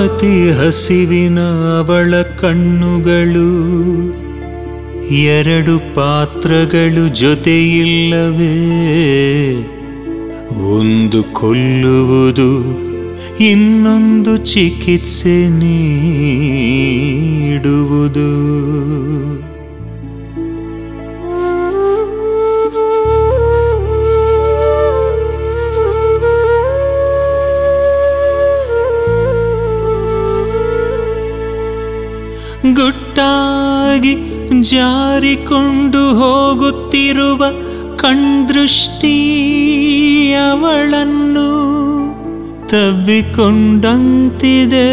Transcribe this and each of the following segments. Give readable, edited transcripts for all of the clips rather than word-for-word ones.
ಅತಿ ಹಸಿವಿನ ಅವಳ ಕಣ್ಣುಗಳು, ಎರಡು ಪಾತ್ರಗಳು ಜೊತೆಯಿಲ್ಲವೇ, ಒಂದು ಕೊಲ್ಲುವುದು ಇನ್ನೊಂದು ಚಿಕಿತ್ಸೆ ನೀಡುವುದು. ಗುಟ್ಟಾಗಿ ಜಾರಿಕೊಂಡು ಹೋಗುತ್ತಿರುವ ಕಣ್ದೃಷ್ಟಿ ಅವಳನ್ನು ತಬ್ಬಿಕೊಂಡಂತಿದೆ.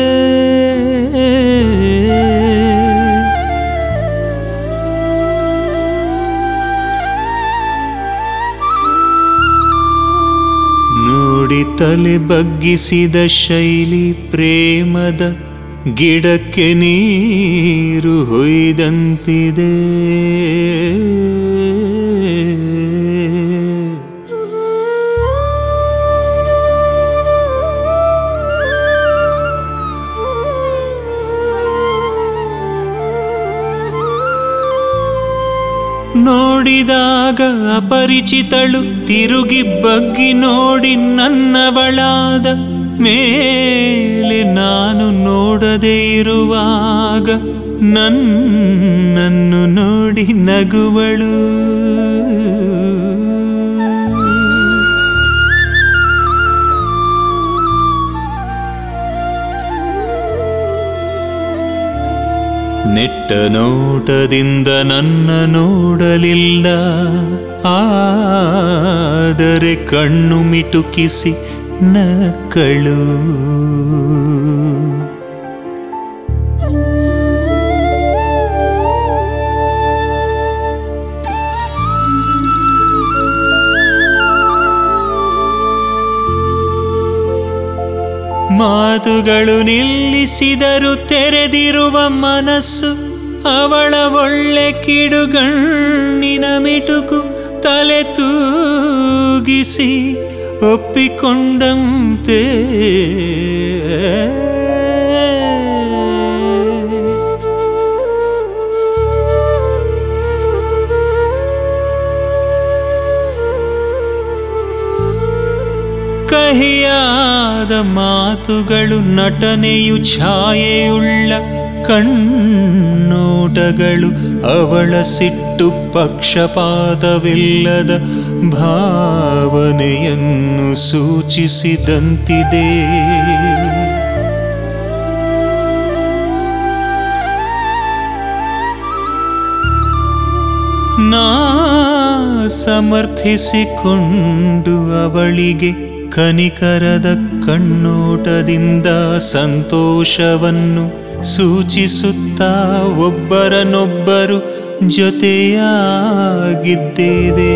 ನೋಡಿ ತಲೆ ಬಗ್ಗಿಸಿದ ಶೈಲಿ ಪ್ರೇಮದ ಗಿಡಕ್ಕೆ ನೀರು ಹೊಯ್ದಂತಿದೆ. ನೋಡಿದಾಗ ಅಪರಿಚಿತಳು ತಿರುಗಿ ಬಗ್ಗಿ ನೋಡಿ ನನ್ನವಳಾದ ಮೇಲೆ ನಾನು ನೋಡದೆ ಇರುವಾಗ ನನ್ನನ್ನು ನೋಡಿ ನಗುವಳು. ನೆಟ್ಟ ನೋಟದಿಂದ ನನ್ನ ನೋಡಲಿಲ್ಲ, ಆದರೆ ಕಣ್ಣು ಮಿಟುಕಿಸಿ ನಕ್ಕಳು. ಮಾತುಗಳು ನಿಲ್ಲಿಸಿದರು ತೆರೆದಿರುವ ಮನಸ್ಸು, ಅವಳ ಒಳ್ಳೆ ಕಿಡುಗಣ್ಣಿನ ಮಿಟುಕು ತಲೆ ತೂಗಿಸಿ ಒಪ್ಪಿಕೊಂಡಂತೆ. ಕಹಿಯಾದ ಮಾತುಗಳು, ನಟನೆಯು ಛಾಯೆಯುಳ್ಳ ಕಣ್ಣೋಟಗಳು, ಅವಳ ಸಿಟ್ಟು ಪಕ್ಷಪಾತವಿಲ್ಲದ ಭಾವನೆಯನ್ನು ಸೂಚಿಸಿದಂತಿದೆ. ನಾ ಸಮರ್ಥಿಸಿಕೊಂಡು ಅವಳಿಗೆ ಕನಿಕರದ ಕಣ್ಣೋಟದಿಂದ ಸಂತೋಷವನ್ನು ಸೂಚಿಸುತ್ತಾ ಒಬ್ಬರನ್ನೊಬ್ಬರು ಜೊತೆಯಾಗಿದ್ದೇವೆ.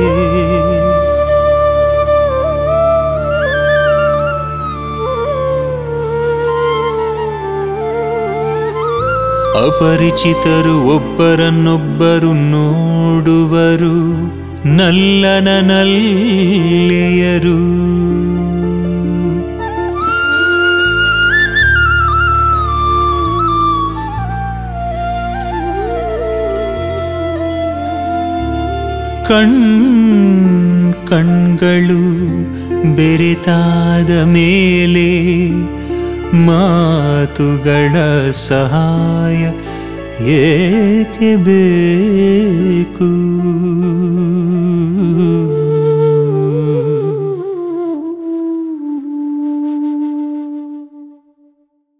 ಅಪರಿಚಿತರು ಒಬ್ಬರನ್ನೊಬ್ಬರು ನೋಡುವರು, ನಲ್ಲನ ನಲ್ಲೆಯರು. ಕಣ್ಗಳು ಬೆರೆತಾದ ಮೇಲೆ ಮಾತುಗಳ ಸಹಾಯ ಏಕೆ ಬೇಕು?